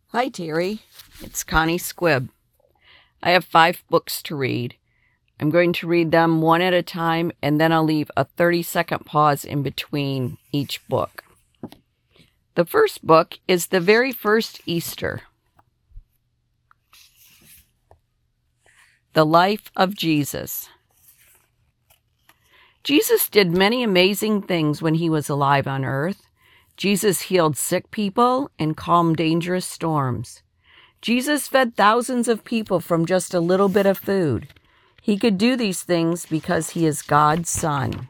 Hi, Terry. It's Connie Squibb. I have 5 books to read. I'm going to read them one at a time, and then I'll leave a 30-second pause in between each book. The first book is The Very First Easter. The Life of Jesus. Jesus did many amazing things when he was alive on earth. Jesus healed sick people and calmed dangerous storms. Jesus fed thousands of people from just a little bit of food. He could do these things because he is God's Son.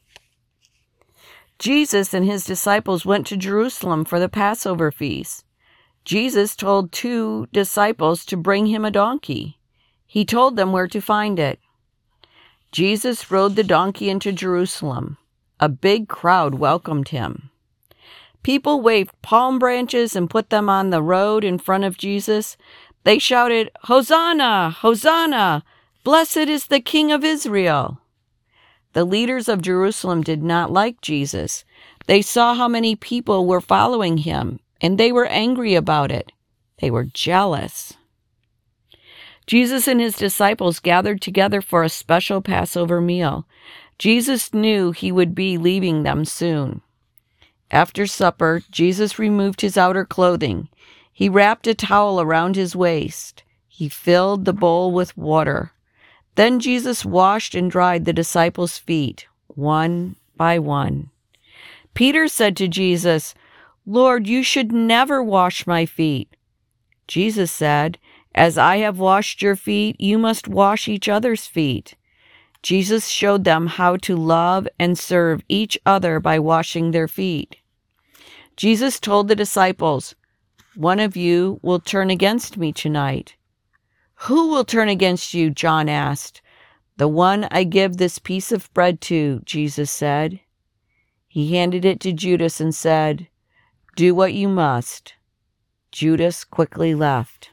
Jesus and his disciples went to Jerusalem for the Passover feast. Jesus told 2 disciples to bring him a donkey. He told them where to find it. Jesus rode the donkey into Jerusalem. A big crowd welcomed him. People waved palm branches and put them on the road in front of Jesus. They shouted, "Hosanna! Hosanna! Blessed is the King of Israel!" The leaders of Jerusalem did not like Jesus. They saw how many people were following him, and they were angry about it. They were jealous. Jesus and his disciples gathered together for a special Passover meal. Jesus knew he would be leaving them soon. After supper, Jesus removed his outer clothing. He wrapped a towel around his waist. He filled the bowl with water. Then Jesus washed and dried the disciples' feet, one by one. Peter said to Jesus, "Lord, you should never wash my feet." Jesus said, "As I have washed your feet, you must wash each other's feet." Jesus showed them how to love and serve each other by washing their feet. Jesus told the disciples, "One of you will turn against me tonight." "Who will turn against you?" John asked. "The one I give this piece of bread to," Jesus said. He handed it to Judas and said, "Do what you must." Judas quickly left.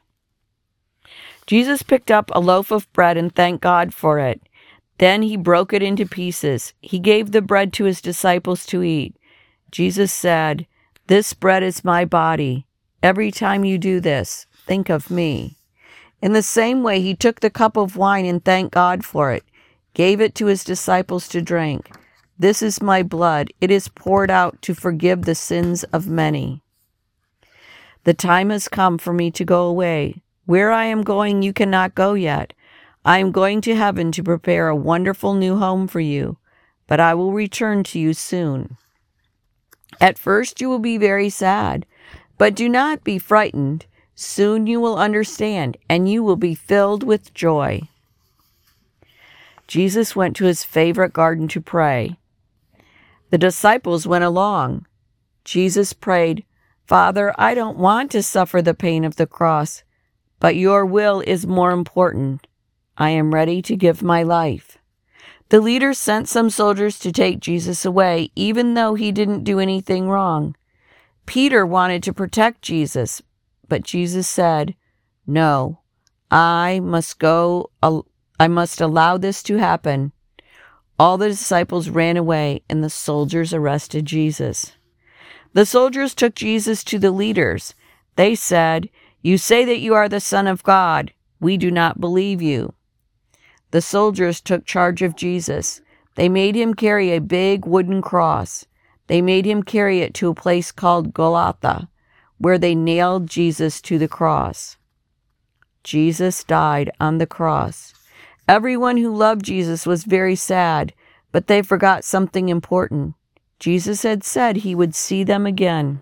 Jesus picked up a loaf of bread and thanked God for it. Then he broke it into pieces. He gave the bread to his disciples to eat. Jesus said, "This bread is my body. Every time you do this, think of me." In the same way, he took the cup of wine and thanked God for it, gave it to his disciples to drink. "This is my blood. It is poured out to forgive the sins of many." The time has come for me to go away. Where I am going, you cannot go yet. I am going to heaven to prepare a wonderful new home for you, but I will return to you soon. At first you will be very sad, but do not be frightened. Soon you will understand, and you will be filled with joy. Jesus went to his favorite garden to pray. The disciples went along. Jesus prayed, "Father, I don't want to suffer the pain of the cross, but your will is more important. I am ready to give my life." The leaders sent some soldiers to take Jesus away, even though he didn't do anything wrong. Peter wanted to protect Jesus, but Jesus said, "No, I must allow this to happen." All the disciples ran away, and the soldiers arrested Jesus. The soldiers took Jesus to the leaders. They said, "You say that you are the Son of God. We do not believe you." The soldiers took charge of Jesus. They made him carry a big wooden cross. They made him carry it to a place called Golgotha, where they nailed Jesus to the cross. Jesus died on the cross. Everyone who loved Jesus was very sad, but they forgot something important. Jesus had said he would see them again.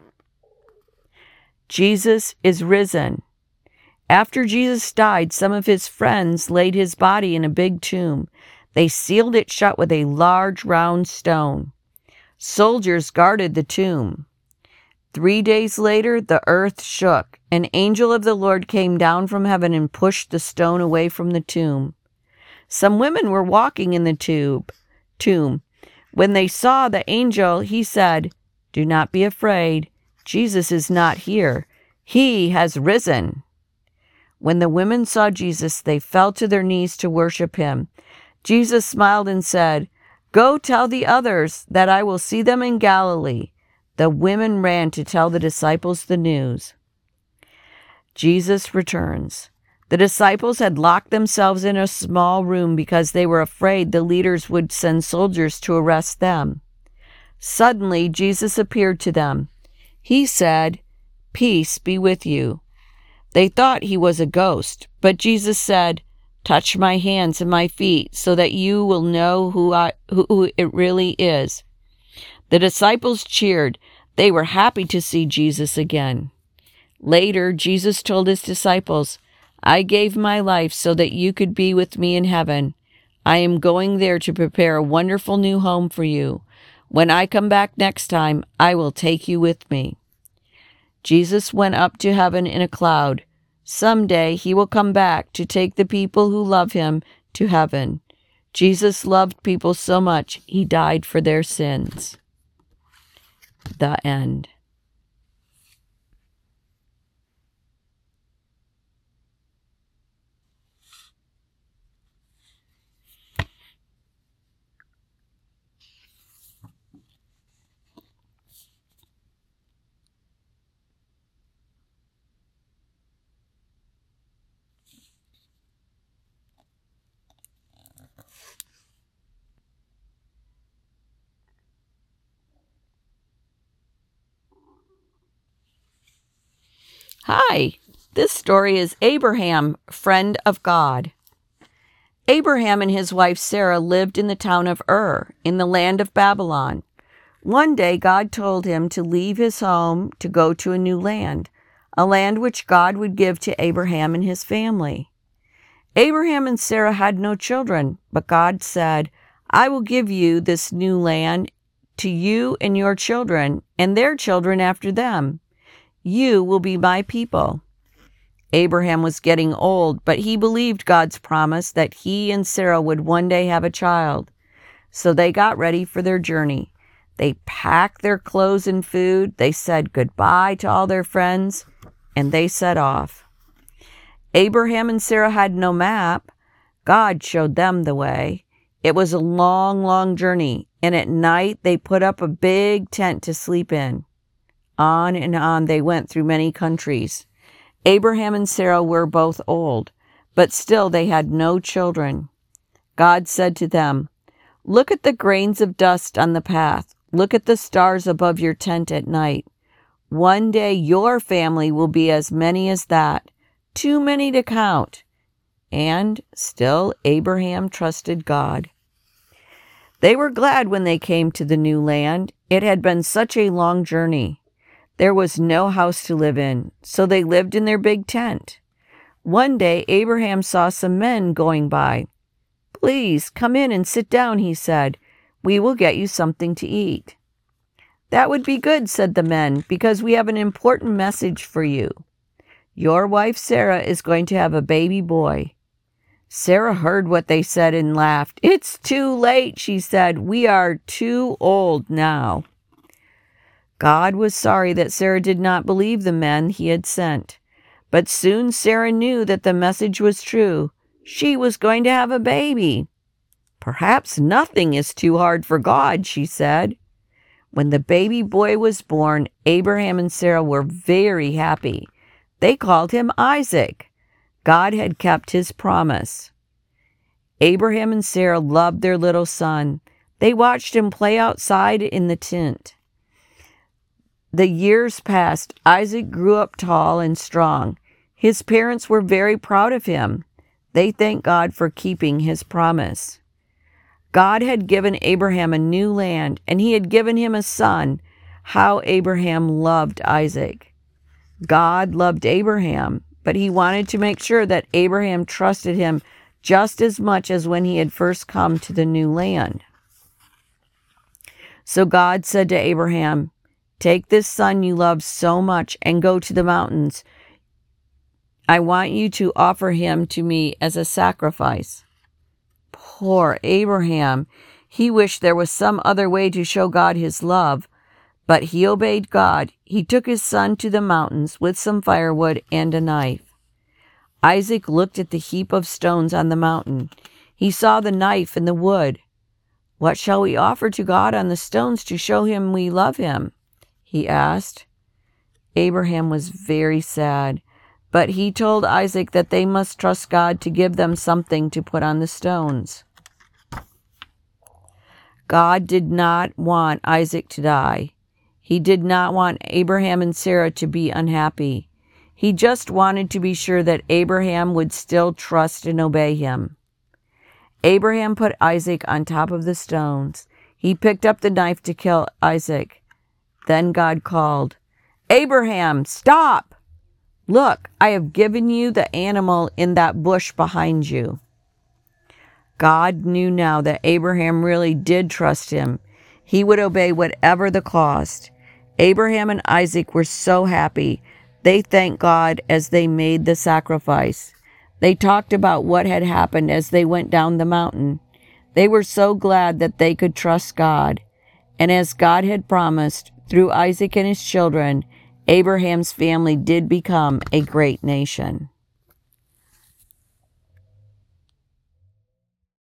Jesus is risen. After Jesus died, some of his friends laid his body in a big tomb. They sealed it shut with a large round stone. Soldiers guarded the tomb. 3 days later, the earth shook. An angel of the Lord came down from heaven and pushed the stone away from the tomb. Some women were walking in the tomb. When they saw the angel, he said, "Do not be afraid. Jesus is not here. He has risen." When the women saw Jesus, they fell to their knees to worship him. Jesus smiled and said, "Go tell the others that I will see them in Galilee." The women ran to tell the disciples the news. Jesus returns. The disciples had locked themselves in a small room because they were afraid the leaders would send soldiers to arrest them. Suddenly, Jesus appeared to them. He said, "Peace be with you." They thought he was a ghost, but Jesus said, "Touch my hands and my feet so that you will know who it really is." The disciples cheered. They were happy to see Jesus again. Later, Jesus told his disciples, "I gave my life so that you could be with me in heaven. I am going there to prepare a wonderful new home for you. When I come back next time, I will take you with me." Jesus went up to heaven in a cloud. Someday he will come back to take the people who love him to heaven. Jesus loved people so much, he died for their sins. The end. Hi, this story is Abraham, friend of God. Abraham and his wife Sarah lived in the town of Ur, in the land of Babylon. One day God told him to leave his home to go to a new land, a land which God would give to Abraham and his family. Abraham and Sarah had no children, but God said, "I will give you this new land to you and your children, and their children after them. You will be my people." Abraham was getting old, but he believed God's promise that he and Sarah would one day have a child. So they got ready for their journey. They packed their clothes and food, they said goodbye to all their friends, and they set off. Abraham and Sarah had no map. God showed them the way. It was a long, long journey, and at night they put up a big tent to sleep in. On and on they went through many countries. Abraham and Sarah were both old, but still they had no children. God said to them, "Look at the grains of dust on the path. Look at the stars above your tent at night. One day your family will be as many as that, too many to count." And still Abraham trusted God. They were glad when they came to the new land. It had been such a long journey. There was no house to live in, so they lived in their big tent. One day, Abraham saw some men going by. "Please, come in and sit down," he said. "We will get you something to eat." "That would be good," said the men, "because we have an important message for you. Your wife Sarah is going to have a baby boy." Sarah heard what they said and laughed. "It's too late," she said. "We are too old now." God was sorry that Sarah did not believe the men he had sent. But soon Sarah knew that the message was true. She was going to have a baby. "Perhaps nothing is too hard for God," she said. When the baby boy was born, Abraham and Sarah were very happy. They called him Isaac. God had kept his promise. Abraham and Sarah loved their little son. They watched him play outside in the tent. The years passed. Isaac grew up tall and strong. His parents were very proud of him. They thanked God for keeping his promise. God had given Abraham a new land, and he had given him a son. How Abraham loved Isaac. God loved Abraham, but he wanted to make sure that Abraham trusted him just as much as when he had first come to the new land. So God said to Abraham, "Take this son you love so much and go to the mountains. I want you to offer him to me as a sacrifice." Poor Abraham. He wished there was some other way to show God his love, but he obeyed God. He took his son to the mountains with some firewood and a knife. Isaac looked at the heap of stones on the mountain. He saw the knife and the wood. "What shall we offer to God on the stones to show him we love him?" he asked. Abraham was very sad, But he told Isaac that they must trust God to give them something to put on the stones. God did not want Isaac to die. He did not want Abraham and Sarah to be unhappy. He just wanted to be sure that Abraham would still trust and obey him. Abraham put Isaac on top of the stones. He picked up the knife to kill Isaac. Then God called, "Abraham, stop! Look, I have given you the animal in that bush behind you." God knew now that Abraham really did trust him. He would obey whatever the cost. Abraham and Isaac were so happy. They thanked God as they made the sacrifice. They talked about what had happened as they went down the mountain. They were so glad that they could trust God. And as God had promised, through Isaac and his children, Abraham's family did become a great nation.